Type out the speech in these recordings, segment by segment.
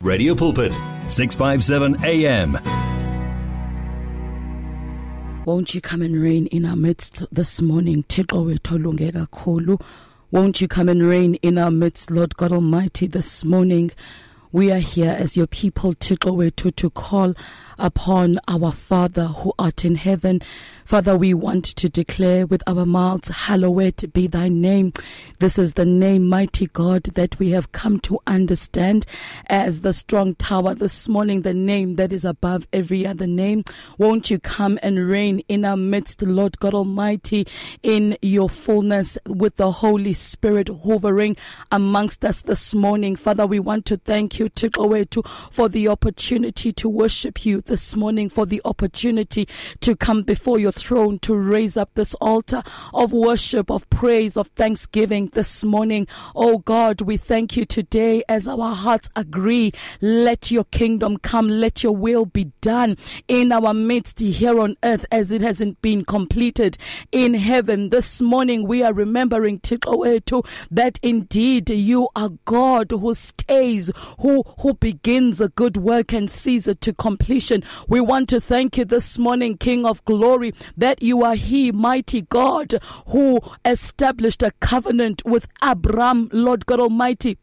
Radio Pulpit, 657 AM. Won't you come and reign in our midst this morning? Thixo wethu olunge kakhulu. Won't you come and reign in our midst, Lord God Almighty, this morning? We are here as your people, Thixo wethu, to call upon our Father who art in heaven. Father, we want to declare with our mouths, hallowed be thy name. This is the name, mighty God, that we have come to understand as the strong tower this morning, the name that is above every other name. Won't you come and reign in our midst, Lord God Almighty, in your fullness, with the Holy Spirit hovering amongst us this morning. Father, we want to thank you, Thixo wethu, for the opportunity to worship you this morning, for the opportunity to come before your throne, to raise up this altar of worship, of praise, of thanksgiving this morning. Oh God, we thank you today as our hearts agree. Let your kingdom come, let your will be done in our midst here on earth as it hasn't been completed in heaven. This morning we are remembering, Thixo wethu, that indeed you are God who stays, who begins a good work and sees it to completion. We want to thank you this morning, King of glory, that you are He, mighty God, who established a covenant with Abraham, Lord God Almighty.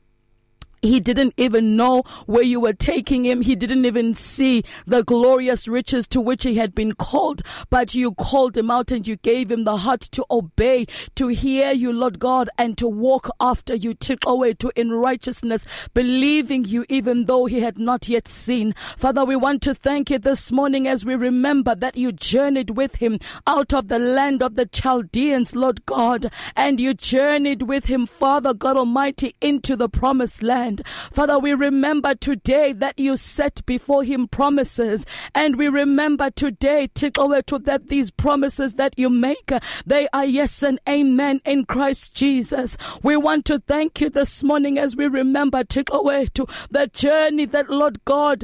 He didn't even know where you were taking him. He didn't even see the glorious riches to which he had been called. But you called him out and you gave him the heart to obey, to hear you, Lord God, and to walk after you, Thixo wethu, in righteousness, believing you even though he had not yet seen. Father, we want to thank you this morning as we remember that you journeyed with him out of the land of the Chaldeans, Lord God, and you journeyed with him, Father God Almighty, into the promised land. Father, we remember today that you set before him promises, and we remember today, Thixo wethu, that these promises that you make, they are yes and amen in Christ Jesus. We want to thank you this morning as we remember, Thixo wethu, the journey that, Lord God,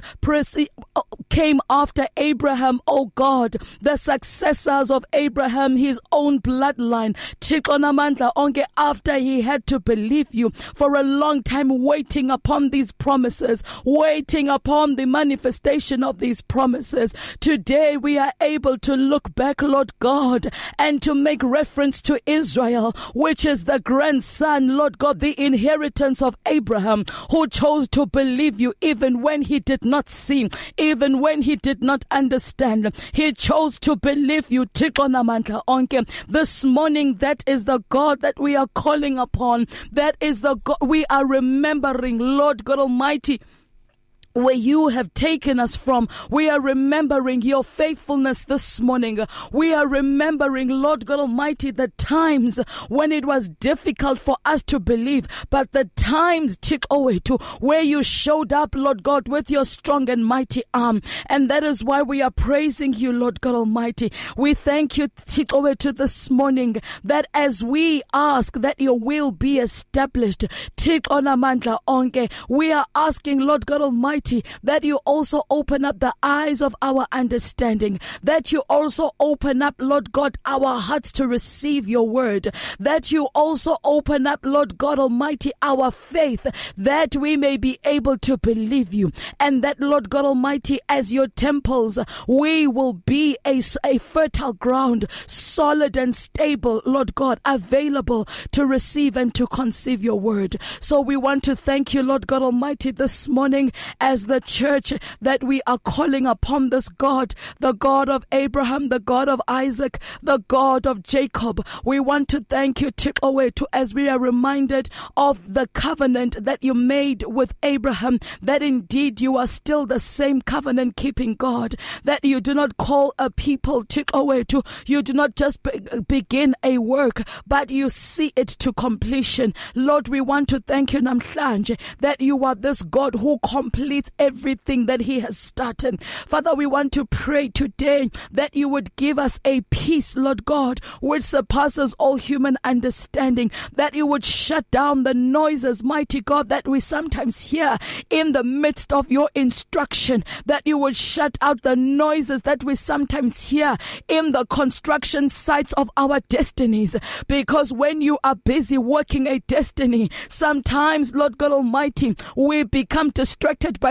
came after Abraham, oh God, the successors of Abraham, his own bloodline, Thixo namandla onke, after he had to believe you for a long time, waiting upon these promises, waiting upon the manifestation of these promises. Today we are able to look back, Lord God, and to make reference to Israel, which is the grandson, Lord God, the inheritance of Abraham, who chose to believe you even when he did not see, even when he did not understand. He chose to believe you, Thixo namandla onke. This morning, that is the God that we are calling upon. That is the God we are remembering, Lord God Almighty, where you have taken us from. We are remembering your faithfulness this morning. We are remembering, Lord God Almighty, the times when it was difficult for us to believe, but the times, Thixo wethu, where you showed up, Lord God, with your strong and mighty arm. And that is why we are praising you, Lord God Almighty. We thank you, Thixo wethu, this morning, that as we ask that your will be established, Thixo namandla onke, we are asking, Lord God Almighty, that you also open up the eyes of our understanding, that you also open up, Lord God, our hearts to receive your word, that you also open up, Lord God Almighty, our faith, that we may be able to believe you, and that, Lord God Almighty, as your temples, we will be a fertile ground, solid and stable, Lord God, available to receive and to conceive your word. So we want to thank you, Lord God Almighty, this morning as the church, that we are calling upon this God, the God of Abraham, the God of Isaac, the God of Jacob. We want to thank you, Thixo wethu, as we are reminded of the covenant that you made with Abraham, that indeed you are still the same covenant keeping God, that you do not call a people, Thixo wethu, you do not just begin a work, but you see it to completion. Lord, we want to thank you namhlanje that you are this God who completes everything that he has started. Father, we want to pray today that you would give us a peace, Lord God, which surpasses all human understanding, that you would shut down the noises, mighty God, that we sometimes hear in the midst of your instruction, that you would shut out the noises that we sometimes hear in the construction sites of our destinies, because when you are busy working a destiny, sometimes, Lord God Almighty, we become distracted by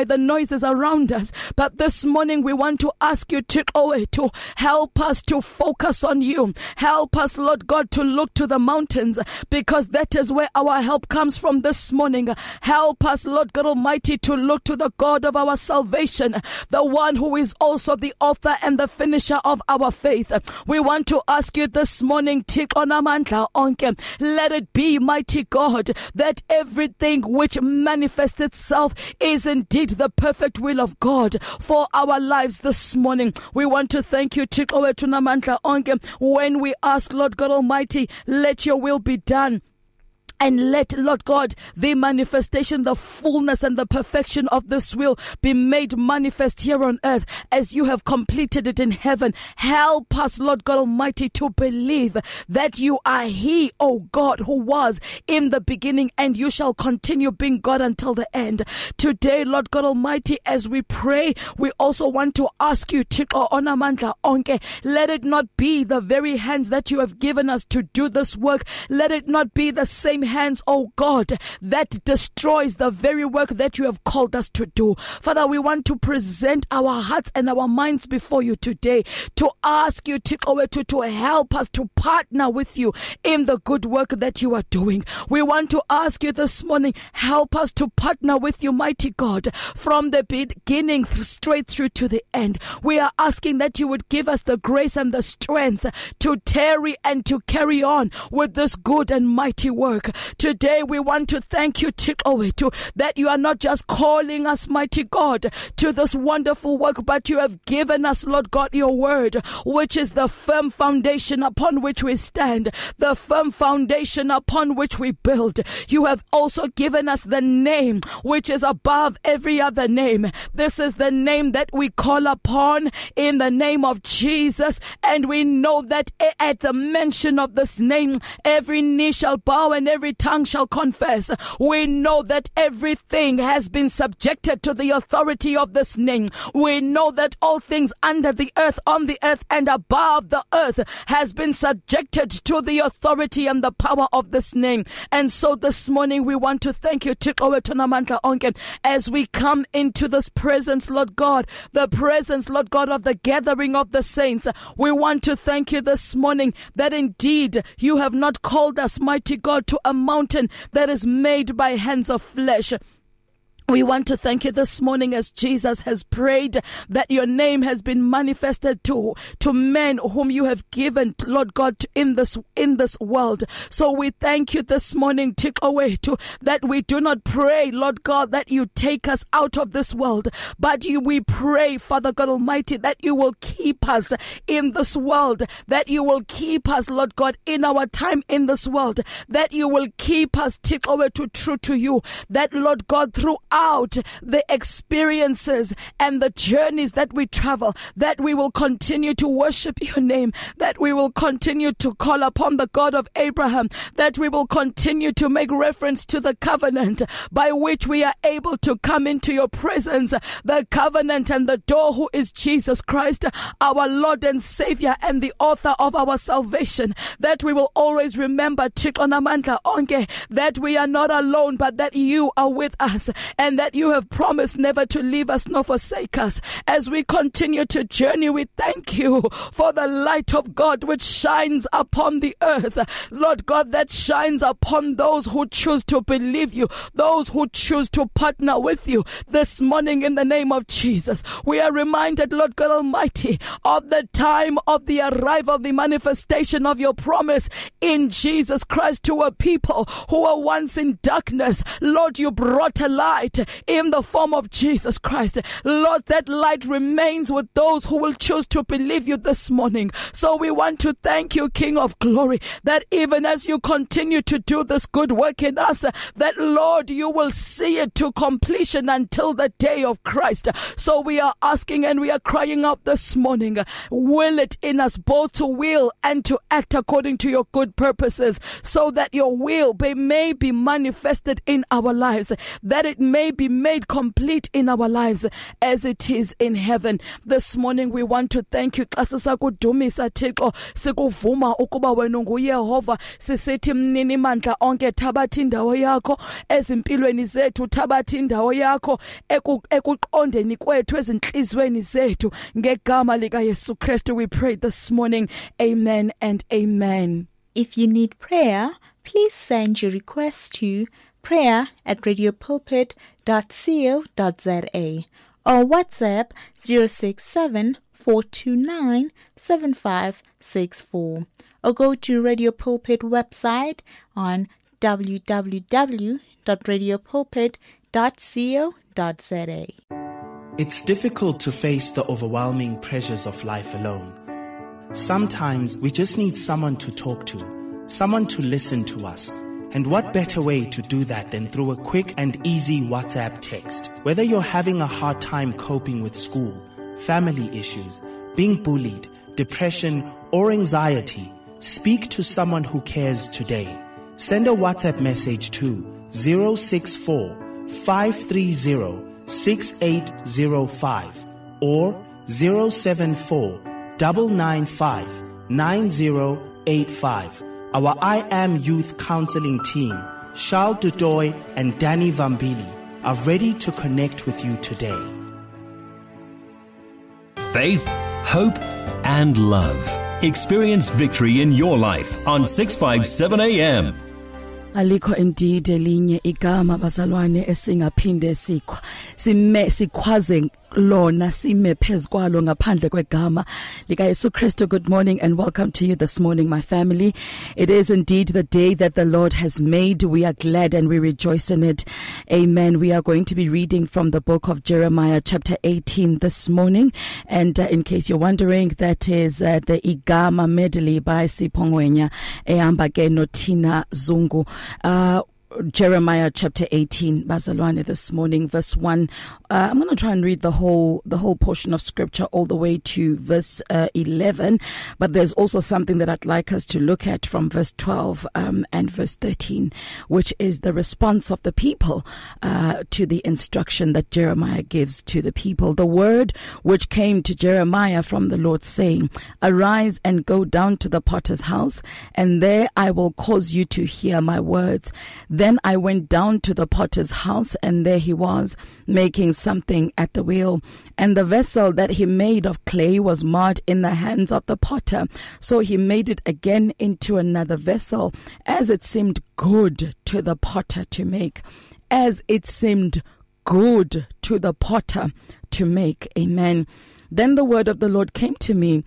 the noises around us. But this morning we want to ask you to help us to focus on you. Help us, Lord God, to look to the mountains, because that is where our help comes from this morning. Help us, Lord God Almighty, to look to the God of our salvation, the one who is also the author and the finisher of our faith. We want to ask you this morning, let it be, mighty God, that everything which manifests itself is indeed the perfect will of God for our lives this morning. We want to thank you, when we ask, Lord God Almighty, let your will be done. And let, Lord God, the manifestation, the fullness and the perfection of this will be made manifest here on earth as you have completed it in heaven. Help us, Lord God Almighty, to believe that you are He, O God, who was in the beginning, and you shall continue being God until the end. Today, Lord God Almighty, as we pray, we also want to ask you, let it not be the very hands that you have given us to do this work. Let it not be the same hands, oh God, that destroys the very work that you have called us to do. Father, we want to present our hearts and our minds before you today to ask you to help us to partner with you in the good work that you are doing. We want to ask you this morning, help us to partner with you, mighty God, from the beginning straight through to the end. We are asking that you would give us the grace and the strength to tarry and to carry on with this good and mighty work. Today we want to thank you, that you are not just calling us, mighty God, to this wonderful work, but you have given us, Lord God, your word, which is the firm foundation upon which we stand, the firm foundation upon which we build. You have also given us the name which is above every other name. This is the name that we call upon in the name of Jesus, and we know that at the mention of this name, every knee shall bow and every tongue shall confess. We know that everything has been subjected to the authority of this name. We know that all things under the earth, on the earth, and above the earth has been subjected to the authority and the power of this name. And so this morning we want to thank you as we come into this presence, Lord God, the presence, Lord God, of the gathering of the saints. We want to thank you this morning that indeed you have not called us, mighty God, to a mountain that is made by hands of flesh. We want to thank you this morning as Jesus has prayed that your name has been manifested to men whom you have given, Lord God, in this world. So we thank you this morning, that we do not pray, Lord God, that you take us out of this world, but we pray, Father God Almighty, that you will keep us in this world, that you will keep us, Lord God, in our time in this world, that you will keep us true to you, that, Lord God, throughout the experiences and the journeys that we travel, that we will continue to worship your name, that we will continue to call upon the God of Abraham, that we will continue to make reference to the covenant by which we are able to come into your presence, the covenant and the door who is Jesus Christ, our Lord and Savior and the author of our salvation, that we will always remember that we are not alone, but that you are with us, and that you have promised never to leave us nor forsake us. As we continue to journey, we thank you for the light of God which shines upon the earth, Lord God, that shines upon those who choose to believe you, those who choose to partner with you. This morning, in the name of Jesus, we are reminded, Lord God Almighty, of the time of the arrival, the manifestation of your promise in Jesus Christ to a people who were once in darkness. Lord, you brought a light in the form of Jesus Christ. Lord, that light remains with those who will choose to believe you this morning. So we want to thank you, King of Glory, that even as you continue to do this good work in us, that, Lord, you will see it to completion until the day of Christ. So we are asking and we are crying out this morning, will it in us both to will and to act according to your good purposes, so that your will may be manifested in our lives, that it may may be made complete in our lives as it is in heaven. This morning we want to thank you. Xa sisakudumisa Thixo, sikuvuma ukuba wena nguYehova. Sisithi mnini mandla onke, thabatha indawo yakho ezimpilweni zethu, thabatha indawo yakho ekuqondeni kwethu, ezinhlizweni zethu, ngegama lika Yesu Kristu we pray this morning. Amen and amen. If you need prayer, please send your request to prayer@radiopulpit.co.za or WhatsApp 067-429-7564 or go to Radio Pulpit website on www.radiopulpit.co.za. It's difficult to face the overwhelming pressures of life alone. Sometimes we just need someone to talk to, someone to listen to us. And what better way to do that than through a quick and easy WhatsApp text? Whether you're having a hard time coping with school, family issues, being bullied, depression, or anxiety, speak to someone who cares today. Send a WhatsApp message to 064-530-6805 or 074-995-9085. Our I Am Youth Counseling team, Charles Dudoy and Danny Vambili, are ready to connect with you today. Faith, hope, and love. Experience victory in your life on 657 AM. Alikho indeed elinye igama bazalwane esingaphinde sikhwaze lona sime phezukwalo ngaphandle kwegama lika Yesu Kristu. Good morning and welcome to you this morning, my family. It is indeed the day that the Lord has made. We are glad and we rejoice in it. Amen. We are going to be reading from the book of Jeremiah chapter 18 this morning, and in case you're wondering, that is the igama medley by Sipongwenya ehamba ke noThina Zungu. Jeremiah chapter 18, bazalwane, this morning, verse 1. I'm going to try and read the whole portion of scripture all the way to verse 11, but there's also something that I'd like us to look at from verse 12 and verse 13, which is the response of the people to the instruction that Jeremiah gives to the people. The word which came to Jeremiah from the Lord, saying, "Arise and go down to the potter's house, and there I will cause you to hear my words." Then I went down to the potter's house, and there he was, making something at the wheel. And the vessel that he made of clay was marred in the hands of the potter. So he made it again into another vessel, as it seemed good to the potter to make. As it seemed good to the potter to make. Amen. Then the word of the Lord came to me,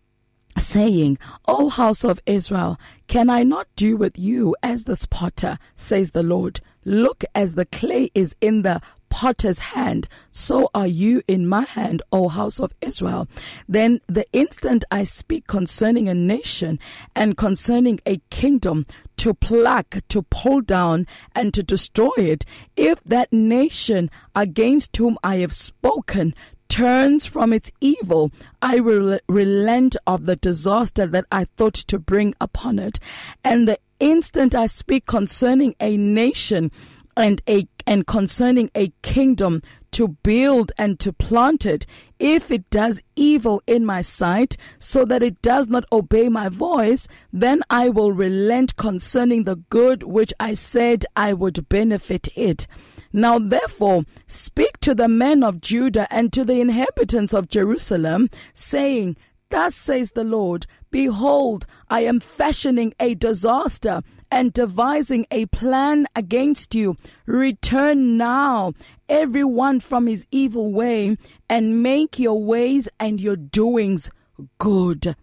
saying, O house of Israel, can I not do with you as this potter, says the Lord? Look, as the clay is in the potter's hand, so are you in my hand, O house of Israel. Then the instant I speak concerning a nation and concerning a kingdom, to pluck, to pull down, and to destroy it, if that nation against whom I have spoken turns from its evil, I will relent of the disaster that I thought to bring upon it. And the instant I speak concerning a nation and concerning a kingdom, to build and to plant it, if it does evil in my sight, so that it does not obey my voice, then I will relent concerning the good which I said I would benefit it. Now therefore speak to the men of Judah and to the inhabitants of Jerusalem, saying, Thus says the Lord, behold, I am fashioning a disaster and devising a plan against you. Return now, everyone from his evil way, and make your ways and your doings good.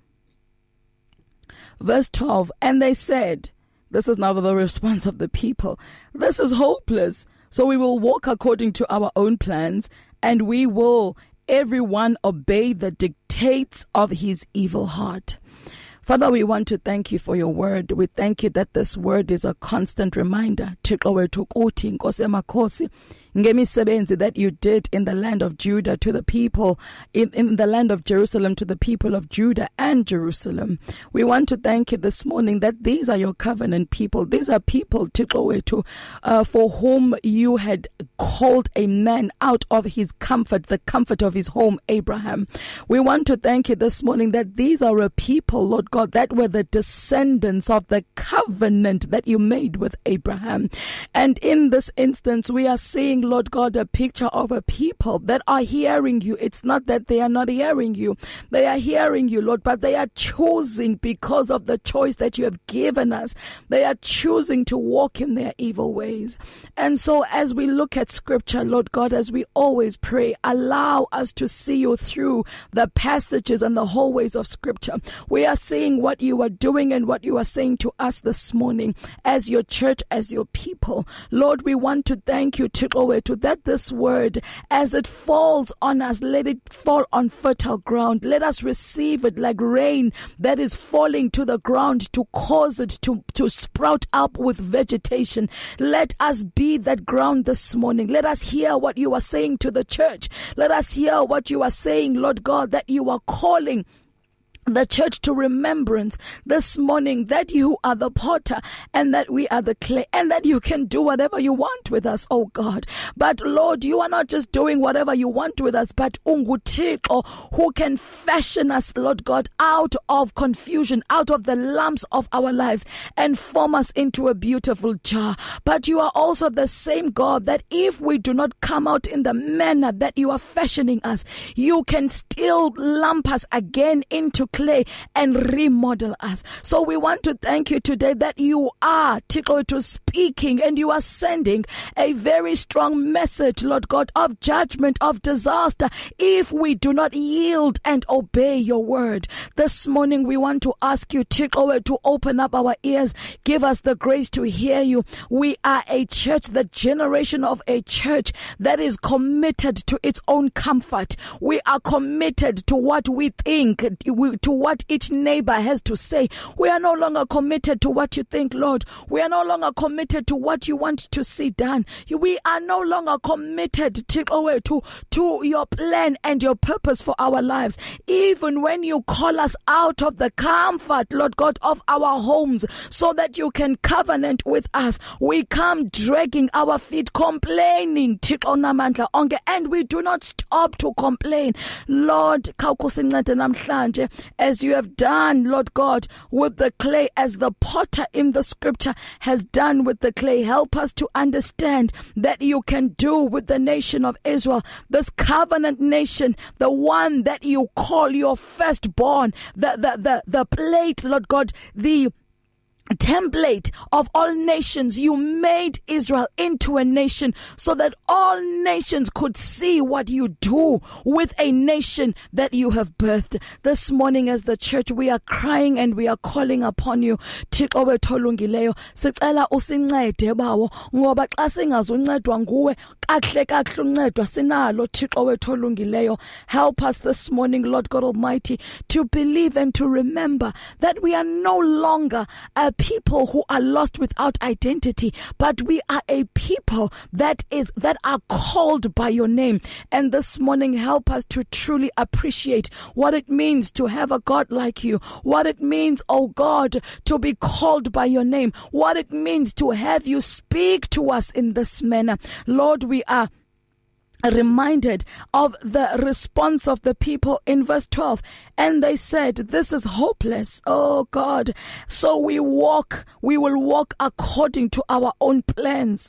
Verse 12, and they said, this is now the response of the people, this is hopeless. So we will walk according to our own plans, and we will everyone obey the dictates of his evil heart. Father, we want to thank you for your word. We thank you that this word is a constant reminder. Thixo wethu ukuthi Nkosi emakhosi, ngemisebenzi that you did in the land of Judah to the people, in the land of Jerusalem, to the people of Judah and Jerusalem. We want to thank you this morning that these are your covenant people. These are people, Thixo wethu, for whom you had called a man out of his comfort, the comfort of his home, Abraham. We want to thank you this morning that these are a people, Lord God, that were the descendants of the covenant that you made with Abraham. And in this instance, we are seeing, Lord God, a picture of a people that are hearing you. It's not that they are not hearing you. They are hearing you, Lord, but they are choosing because of the choice that you have given us. They are choosing to walk in their evil ways. And so as we look at scripture, Lord God, as we always pray, allow us to see you through the passages and the hallways of scripture. We are seeing what you are doing and what you are saying to us this morning as your church, as your people. Lord, we want to thank you, Thixo wethu, that this word, as it falls on us, let it fall on fertile ground. Let us receive it like rain that is falling to the ground to cause it to sprout up with vegetation. Let us be that ground this morning. Let us hear what you are saying to the church. Let us hear what you are saying, Lord God, that you are calling the church to remembrance this morning, that you are the potter and that we are the clay, and that you can do whatever you want with us, oh God. But Lord, you are not just doing whatever you want with us, but unguthixo, who can fashion us, Lord God, out of confusion, out of the lumps of our lives, and form us into a beautiful jar. But you are also the same God that if we do not come out in the manner that you are fashioning us, you can still lump us again into clay and remodel us. So we want to thank you today that you are, Thixo, to speaking, and you are sending a very strong message, Lord God, of judgment, of disaster, if we do not yield and obey your word. This morning we want to ask you, Thixo, to open up our ears, give us the grace to hear you. We are a church, the generation of a church that is committed to its own comfort. We are committed to what we think, to what each neighbor has to say. We are no longer committed to what you think, Lord. We are no longer committed to what you want to see done. We are no longer committed to your plan and your purpose for our lives. Even when you call us out of the comfort, Lord God, of our homes, so that you can covenant with us, we come dragging our feet, complaining, and we do not stop to complain. Lord, as you have done, Lord God, with the clay, as the potter in the scripture has done with the clay, help us to understand that you can do with the nation of Israel, this covenant nation, the one that you call your firstborn, the plate, Lord God, the template of all nations. You made Israel into a nation so that all nations could see what you do with a nation that you have birthed. This morning as the church, we are crying and we are calling upon you, Thixo wethu olungileyo, sicela usincede bawo, ngoba xa singazuncedwa nguwe kahle uncedwa sinalo, Thixo wethu olungileyo. Help us this morning, Lord God Almighty, to believe and to remember that we are no longer a people who are lost without identity, but we are a people that are called by your name. And this morning, help us to truly appreciate what it means to have a God like you, what it means, oh God, to be called by your name, what it means to have you speak to us in this manner. Lord, we are reminded of the response of the people in verse 12, and they said, this is hopeless, oh God, so we will walk according to our own plans,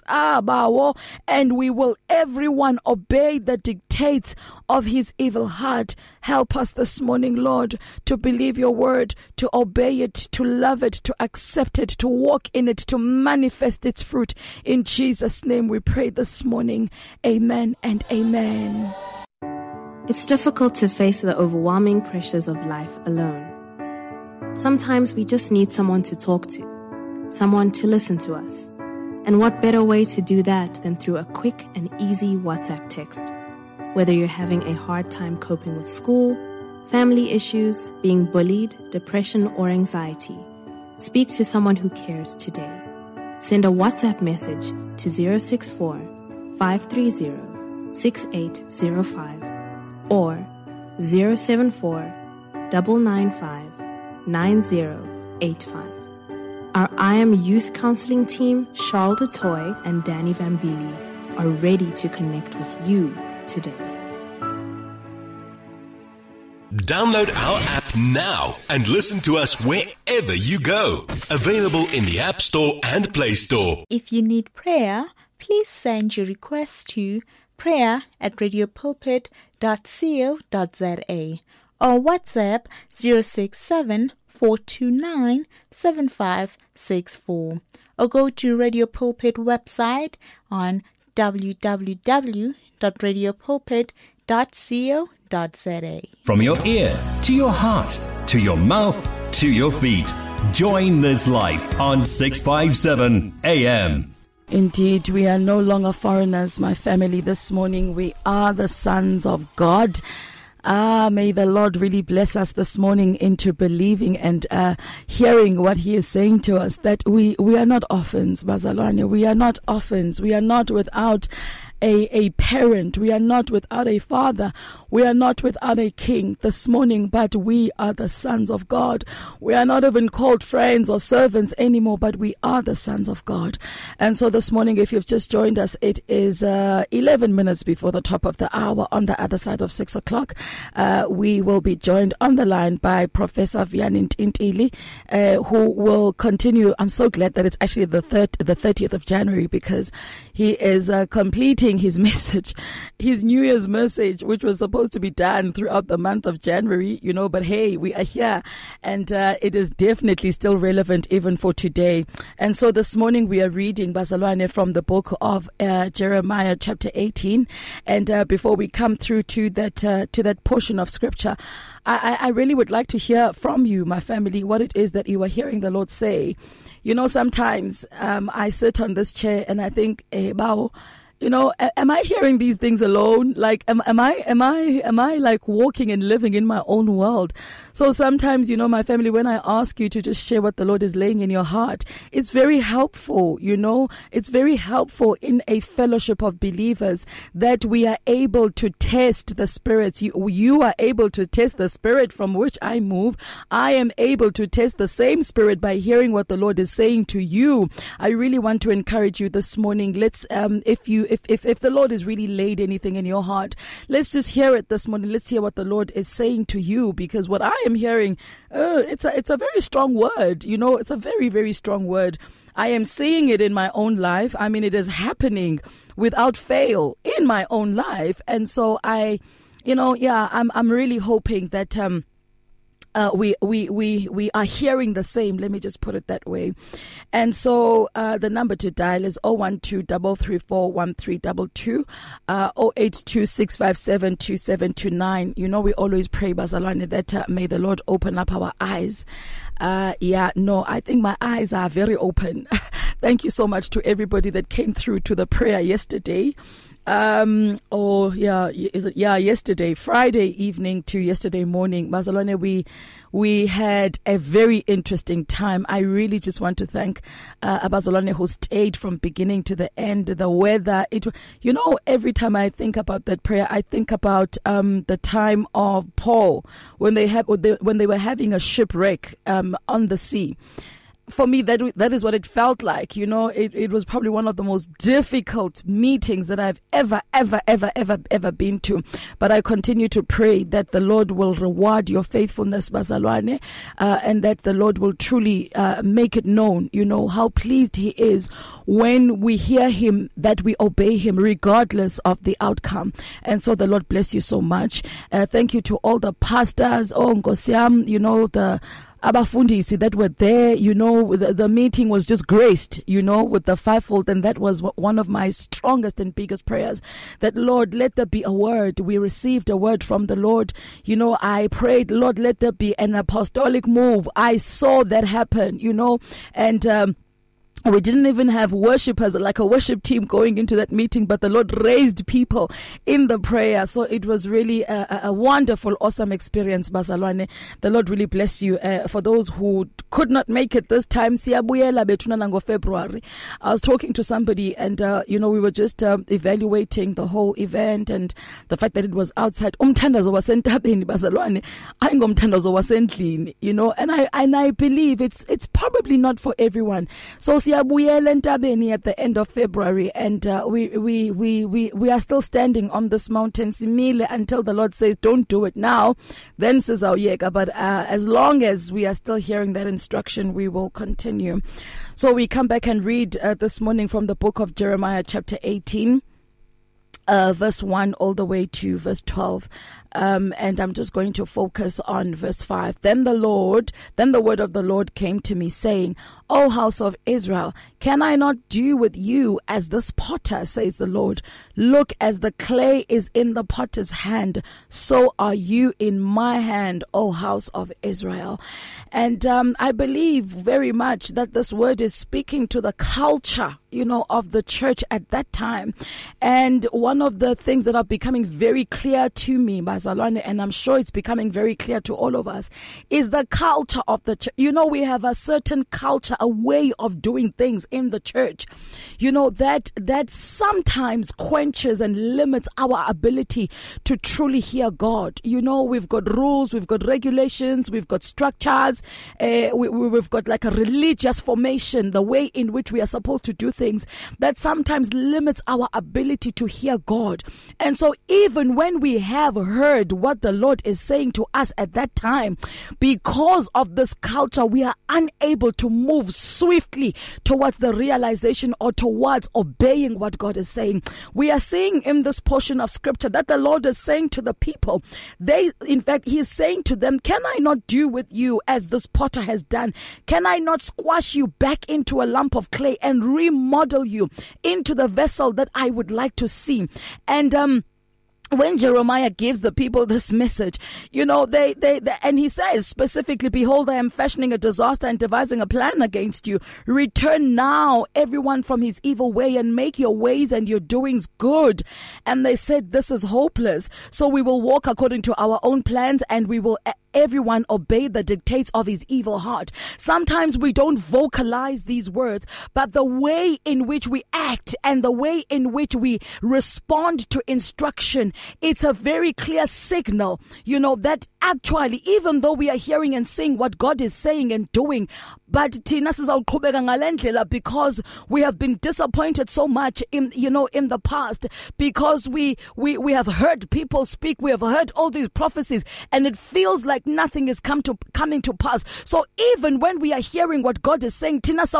and we will everyone obey the dictates of his evil heart. Help us this morning, Lord, to believe your word, to obey it, to love it, to accept it, to walk in it, to manifest its fruit. In Jesus' name we pray this morning. Amen and amen. It's difficult to face the overwhelming pressures of life alone. Sometimes we just need someone to talk to, someone to listen to us. And what better way to do that than through a quick and easy WhatsApp text? Whether you're having a hard time coping with school, family issues, being bullied, depression, or anxiety, speak to someone who cares today. Send a WhatsApp message to 064 530-6805 or 074-995-9085. Our I Am Youth Counseling team, Charles DeToy and Danny Vambili, are ready to connect with you today. Download our app now and listen to us wherever you go. Available in the App Store and Play Store. If you need prayer, please send your request to prayer@radiopulpit.co.za or WhatsApp 067-429-7564 or go to Radio Pulpit website on www.radiopulpit.co.za. From your ear to your heart to your mouth to your feet. Join this life on 657 AM. Indeed, we are no longer foreigners, my family. This morning, we are the sons of God. May the Lord really bless us this morning into believing and hearing what He is saying to us, that we are not orphans, Bazalwane. We are not orphans. We are not without a parent. We are not without a father. We are not without a king this morning, but we are the sons of God. We are not even called friends or servants anymore, but we are the sons of God. And so this morning, if you've just joined us, it is 11 minutes before the top of the hour. On the other side of 6 o'clock, we will be joined on the line by Professor Vianney Ntintili, who will continue. I'm so glad that it's actually the 30th of January, because he is completing his message, his New Year's message, which was supposed to be done throughout the month of January, but hey, we are here, and it is definitely still relevant even for today. And so this morning we are reading, Bazalwane, from the book of Jeremiah chapter 18. And before we come through to that portion of scripture, I really would like to hear from you, my family, what it is that you are hearing the Lord say. Sometimes I sit on this chair and I think, Bao, am I hearing these things alone? Like, am I like walking and living in my own world? So sometimes, my family, when I ask you to just share what the Lord is laying in your heart, it's very helpful, it's very helpful in a fellowship of believers that we are able to test the spirits. You are able to test the spirit from which I move. I am able to test the same spirit by hearing what the Lord is saying to you. I really want to encourage you this morning. Let's, if the Lord has really laid anything in your heart, let's just hear it this morning. Let's hear what the Lord is saying to you, because what I am hearing, it's a very strong word. It's a very, very strong word. I am seeing it in my own life. I mean, it is happening without fail in my own life. And so I'm really hoping that we are hearing the same. Let me just put it that way. And so the number to dial is 012-334-1322, 082-657-2729. We always pray, Bazalwane, that may the Lord open up our eyes. I think my eyes are very open. Thank you so much to everybody that came through to the prayer yesterday. Yesterday, Friday evening to yesterday morning, Bazalwane, we had a very interesting time. I really just want to thank Bazalwane, who stayed from beginning to the end. The weather, every time I think about that prayer, I think about the time of Paul when they were having a shipwreck on the sea. For me, that is what it felt like. It was probably one of the most difficult meetings that I've ever been to. But I continue to pray that the Lord will reward your faithfulness, Bazalwane, and that the Lord will truly make it known, how pleased He is when we hear Him, that we obey Him regardless of the outcome. And so the Lord bless you so much. Thank you to all the pastors, Nkosiam, the abafundisi that were there. The meeting was just graced, with the fivefold. And that was one of my strongest and biggest prayers, that Lord, let there be a word. We received a word from the Lord. I prayed, Lord, let there be an apostolic move. I saw that happen, and We didn't even have worshipers, like a worship team going into that meeting, but the Lord raised people in the prayer. So it was really a wonderful, awesome experience, Bazalwane. The Lord really bless you. For those who could not make it this time, siyabuyela bethuna nango February. I was talking to somebody and, we were just evaluating the whole event and the fact that it was outside. Umthandazo wasentabeni, Bazalwane. Ayingomthandazo wasendlini, and I believe it's probably not for everyone. So siyabuyela entabeni at the end of February, and we are still standing on this mountain simile until the Lord says don't do it now, then sizawuyeka. But as long as we are still hearing that instruction, we will continue. So we come back and read this morning from the book of Jeremiah chapter 18, verse 1 all the way to verse 12. And I'm just going to focus on verse 5. Then the word of the Lord came to me, saying, O house of Israel, can I not do with you as this potter, says the Lord? Look, as the clay is in the potter's hand, so are you in my hand, O house of Israel. And I believe very much that this word is speaking to the culture, of the church at that time. And one of the things that are becoming very clear to me, Bazalwane, and I'm sure it's becoming very clear to all of us, is the culture of the church. We have a certain culture, a way of doing things in the church, that sometimes quenches and limits our ability to truly hear God. We've got rules, we've got regulations, we've got structures, we've got like a religious formation, the way in which we are supposed to do things, that sometimes limits our ability to hear God. And so even when we have heard what the Lord is saying to us at that time, because of this culture, we are unable to move swiftly towards the realization or towards obeying what God is saying. We are seeing in this portion of scripture that the Lord is saying to the people, He is saying to them, can I not do with you as this potter has done? Can I not squash you back into a lump of clay and remodel you into the vessel that I would like to see? And when Jeremiah gives the people this message, they and he says specifically, behold, I am fashioning a disaster and devising a plan against you. Return now, everyone, from his evil way, and make your ways and your doings good. And they said, this is hopeless. So we will walk according to our own plans, and we will everyone obey the dictates of his evil heart. Sometimes we don't vocalize these words, but the way in which we act and the way in which we respond to instruction, it's a very clear signal, that actually, even though we are hearing and seeing what God is saying and doing, but because we have been disappointed so much in the past, because we have heard people speak, we have heard all these prophecies, and it feels like nothing is coming to pass. So even when we are hearing what God is saying, because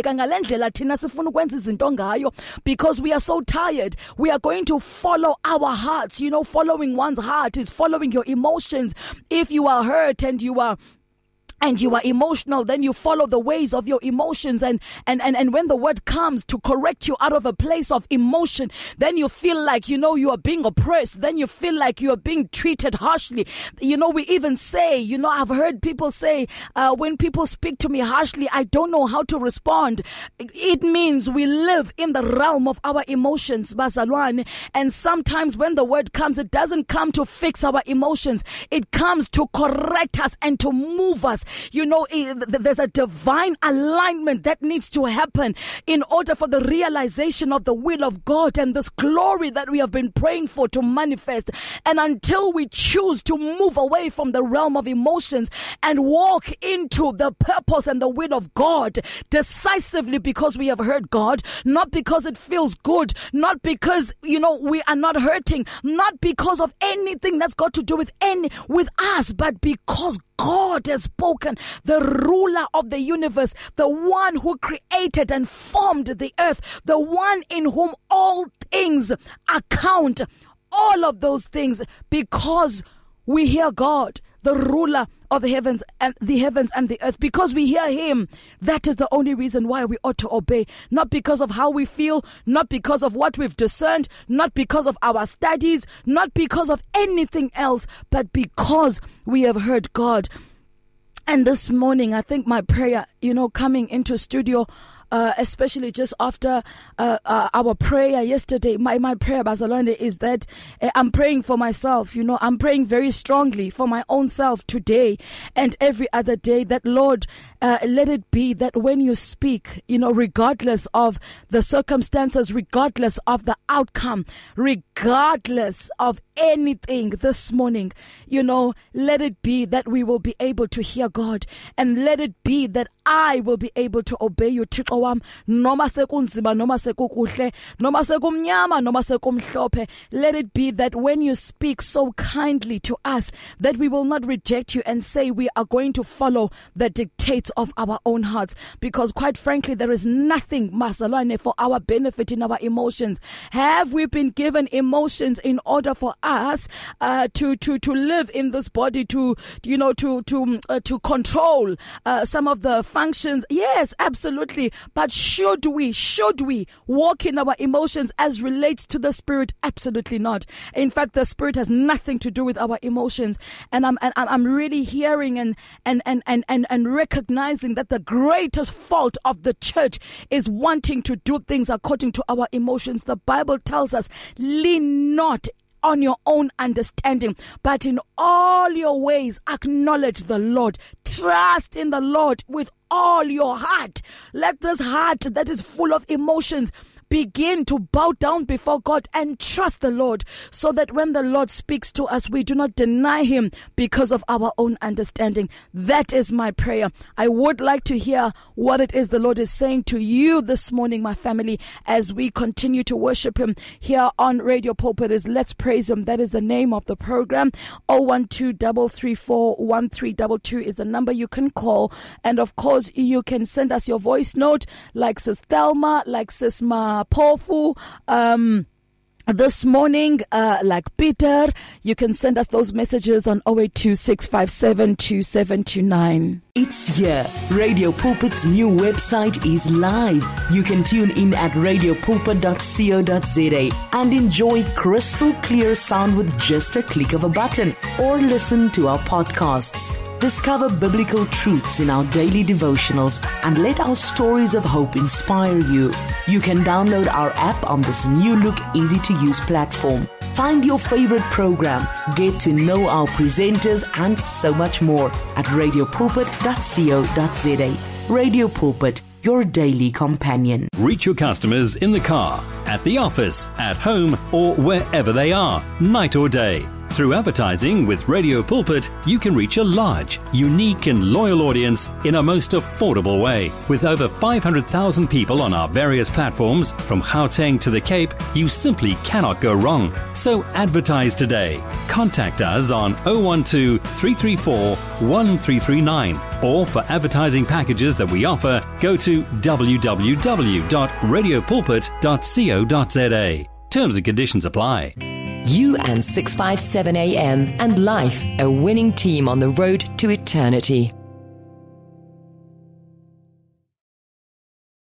we are so tired, we are going to follow our hearts. Following one's heart is following your emotions. If you are hurt and you are emotional, then you follow the ways of your emotions, and when the word comes to correct you out of a place of emotion, then you feel like you are being oppressed, then you feel like you are being treated harshly. We even say, I've heard people say, when people speak to me harshly, I don't know how to respond. It means we live in the realm of our emotions, Bazalwane, and sometimes when the word comes, it doesn't come to fix our emotions, it comes to correct us and to move us. There's a divine alignment that needs to happen in order for the realization of the will of God and this glory that we have been praying for to manifest. And until we choose to move away from the realm of emotions and walk into the purpose and the will of God decisively, because we have heard God, not because it feels good, not because, we are not hurting, not because of anything that's got to do with us, but because God has spoken, the ruler of the universe, the one who created and formed the earth, the one in whom all things account, all of those things, because we hear God, the ruler of the heavens and the earth, because we hear him. That is the only reason why we ought to obey, not because of how we feel, not because of what we've discerned, not because of our studies, not because of anything else, but because we have heard God. And this morning, I think my prayer, coming into studio, especially just after our prayer yesterday. My prayer, Bazalwane, is that I'm praying for myself. I'm praying very strongly for my own self today and every other day, that Lord, let it be that when you speak, regardless of the circumstances, regardless of the outcome, regardless of anything this morning, let it be that we will be able to hear God, and let it be that I will be able to obey you, Thixo wam, noma sekunzima, noma sekukuhle, noma sekumnyama, noma sekumhlophe. Let it be that when you speak so kindly to us, that we will not reject you and say we are going to follow the dictates of our own hearts, because quite frankly, there is nothing, Masalwane, for our benefit in our emotions. Have we been given emotions in order for us to live in this body, to control some of the functions? Yes, absolutely. But should we walk in our emotions as relates to the Spirit? Absolutely not. In fact, the Spirit has nothing to do with our emotions. And I'm really hearing and recognizing that the greatest fault of the church is wanting to do things according to our emotions. The Bible tells us, lean not on your own understanding, but in all your ways acknowledge the Lord. Trust in the Lord with all your heart. Let this heart that is full of emotions begin to bow down before God and trust the Lord, so that when the Lord speaks to us, we do not deny him because of our own understanding. That is my prayer. I would like to hear what it is the Lord is saying to you this morning, my family, as we continue to worship him here on Radio Pulpit. Is Let's Praise Him. That is the name of the program. 012-334-1322 is the number you can call. And of course, you can send us your voice note, like Sis Thelma, like Sis Ma Pofu, this morning, like Peter. You can send us those messages on 082-657-2729. It's here. Radio Pulpit's new website is live. You can tune in at radiopulpit.co.za and enjoy crystal clear sound with just a click of a button, or listen to our podcasts. Discover biblical truths in our daily devotionals and let our stories of hope inspire you. You can download our app on this new look, easy-to-use platform. Find your favorite program, get to know our presenters, and so much more at radiopulpit.co.za. Radio Pulpit, your daily companion. Reach your customers in the car, at the office, at home, or wherever they are, night or day. Through advertising with Radio Pulpit, you can reach a large, unique and loyal audience in a most affordable way. With over 500,000 people on our various platforms, from Gauteng to the Cape, you simply cannot go wrong. So advertise today. Contact us on 012-334-1339. Or for advertising packages that we offer, go to www.radiopulpit.co.za. Terms and conditions apply. You and 657 AM and life, a winning team on the road to eternity.